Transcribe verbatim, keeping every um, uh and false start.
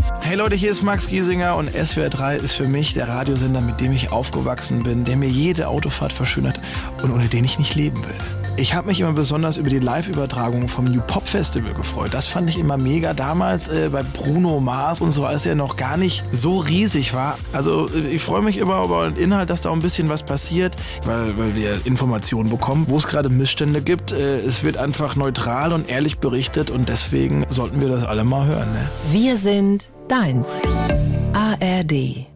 Hey Leute, hier ist Max Giesinger und S W R drei ist für mich der Radiosender, mit dem ich aufgewachsen bin, der mir jede Autofahrt verschönert und ohne den ich nicht leben will. Ich habe mich immer besonders über die Live-Übertragung vom New Pop Festival gefreut. Das fand ich immer mega. Damals äh, bei Bruno Mars und so, als er noch gar nicht so riesig war. Also ich freue mich immer über den Inhalt, dass da auch ein bisschen was passiert, weil, weil wir Informationen bekommen, wo es gerade Missstände gibt. Äh, es wird einfach neutral und ehrlich berichtet und deswegen sollten wir das alle mal hören. Ne? Wir sind deins. A R D.